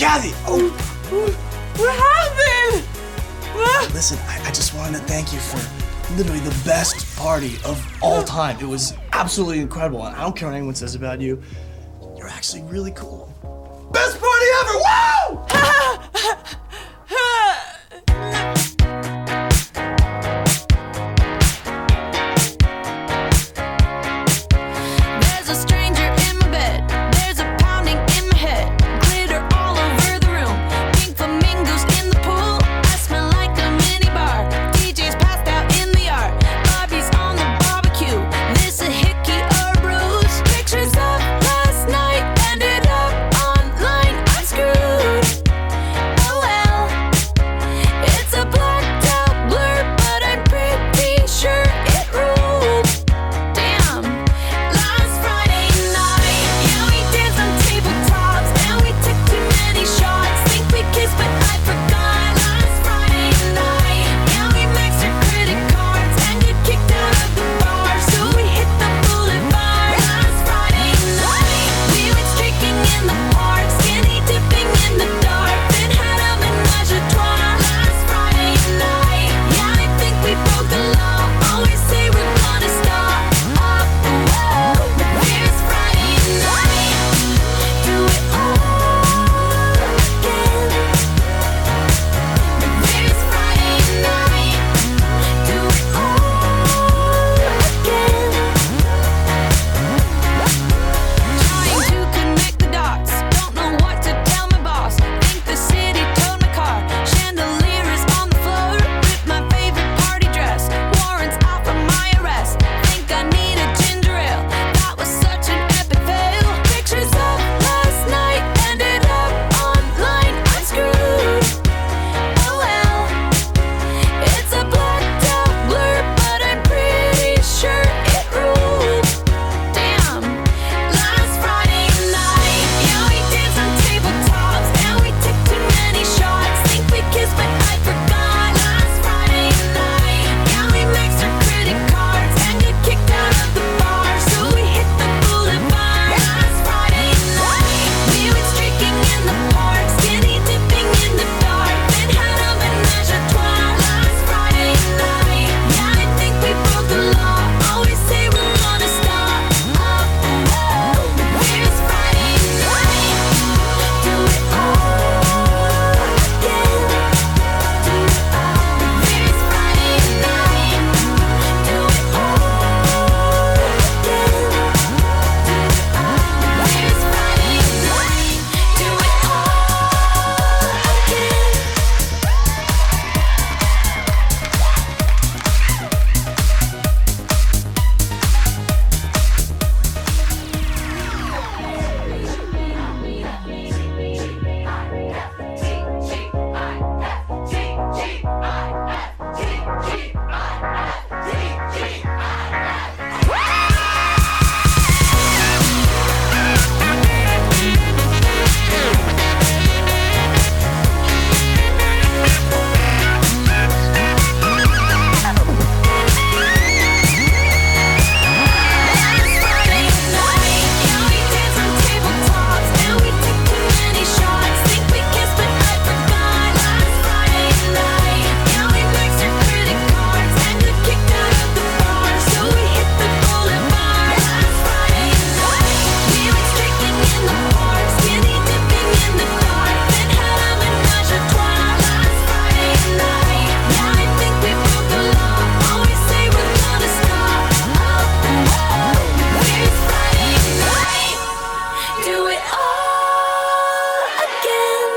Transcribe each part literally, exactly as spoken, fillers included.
Kathy! Oh! What happened? What? Listen, I, I just wanted to thank you for literally the best party of all time. It was absolutely incredible, and I don't care what anyone says about you. You're actually really cool. Best party ever! Woo! There's a stranger in my bed. There's a pounding in my head. Glitter all over the room. Pink flamingos in the pool. I smell like a mini bar. D J's passed out in the yard. Bobby's on the barbecue. This a hickey or bruise. Pictures of last night ended up online. I'm screwed. Oh well. It's a blacked out blur, but I'm pretty sure it ruled. Damn. Last Friday night, yeah, we danced on tabletops, and we took too many shots. Think we kissed, but I forgot. Last Friday night, yeah, we maxed our credit cards and got kicked out of the bar, so we hit the boulevard. Last Friday night, we went streaking in the park, skinny dipping in the dark, then had a menage a trois. Last Friday night, yeah, I think we broke the law. Always say we're gonna stop. Up, whoa. Here's Friday night. Do it all again. Here's Friday night. Do it all again. Trying to connect the dots. Don't know what to tell my boss. Think the city towed my car. Chandelier is on the floor. With my favorite party dress. Warrants out for my arrest. Think I need a ginger ale. That was such an epic fail. Pictures of last night ended up online. I'm screwed. Oh well. It's a blacked out blur, but I'm pretty sure it ruled. Damn. Last Friday night, yeah, we danced on tabletops, and we took too many shots. Think we kissed, but I forgot. Last Friday night, yeah, we maxed our credit cards and got kicked out of the bar, so we hit the boulevard. Last Friday night, we went streaking in the park, skinny dipping in the dark, then had a menage a trois. Last Friday night, yeah, I think we broke the law. Always say we're gonna stop. Up, whoa. Here's Friday night. Do it all again. Do it all. Here's Friday night. Do it all again. Do it all. Here's Friday night. Do it Last Friday night, yeah, we danced on tabletops, and we took too many shots. Think we kissed, but I forgot. Last Friday night, yeah, we maxed our credit cards and got kicked out of the bar, so we hit the boulevard. Last Friday night, we went streaking in the park, skinny dipping in the dark, then had a menage a trois. Last Friday night, yeah, I think we broke the law. Always say we're gonna stop. Up, whoa. Here's Friday night. Do it all again.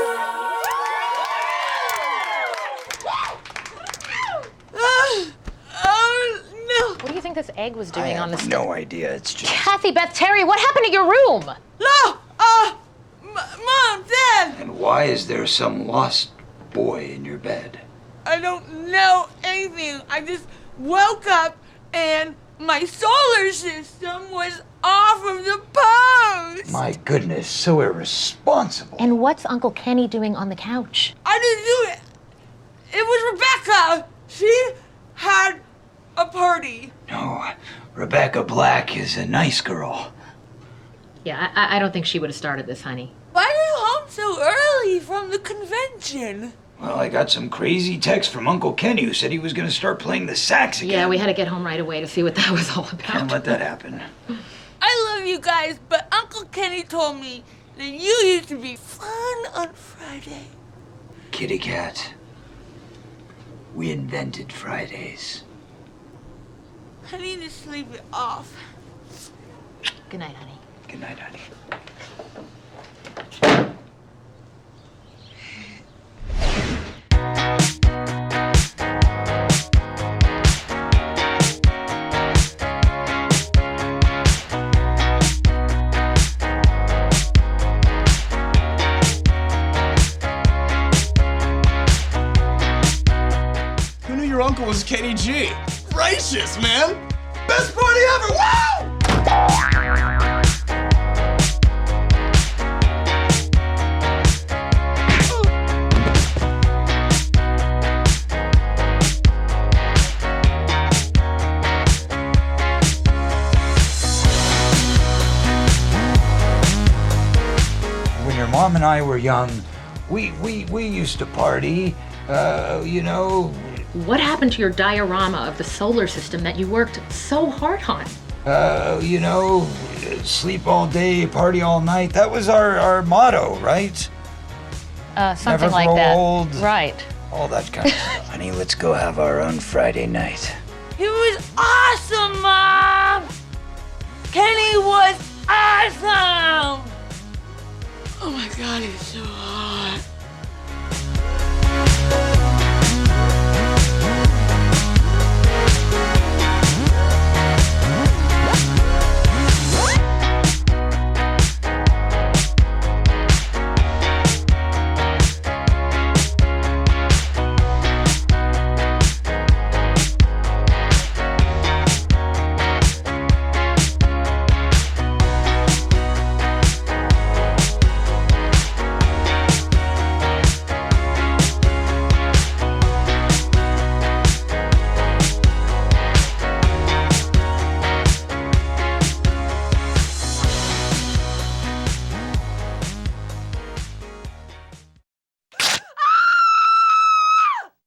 Oh no. What do you think this egg was doing I on the have stove? no idea. It's just. Kathy, Beth, Terry, what happened to your room? No. Uh, m- Mom, Dad. And why is there some lost boy in your bed? I don't know anything. I just woke up and my solar system was off of the post. My goodness, so irresponsible. And what's Uncle Kenny doing on the couch? I didn't do it. It was Rebecca. She had a party. No, Rebecca Black is a nice girl. Yeah, I, I don't think she would have started this, honey. Why are you home so early? early from the convention. Well, I got some crazy text from Uncle Kenny who said he was gonna start playing the sax again. Yeah, we had to get home right away to see what that was all Can't about. let that happen. I love you guys, but Uncle Kenny told me that you used to be fun on Friday. Kitty cat. We invented Fridays. I need to sleep it off. Good night, honey. Good night, honey. Who knew your uncle was Kenny G? Righteous, man! Best party ever! Wow! When your mom and I were young, we we we used to party. Uh, you know, What happened to your diorama of the solar system that you worked so hard on? uh, you know, sleep all day, party all night. That was our our motto, right? Uh, something Never like grow that. old. Right. All that kind of stuff. Honey, let's go have our own Friday night. It was awesome, Mom! Kenny was awesome! Oh my god, he's so hot.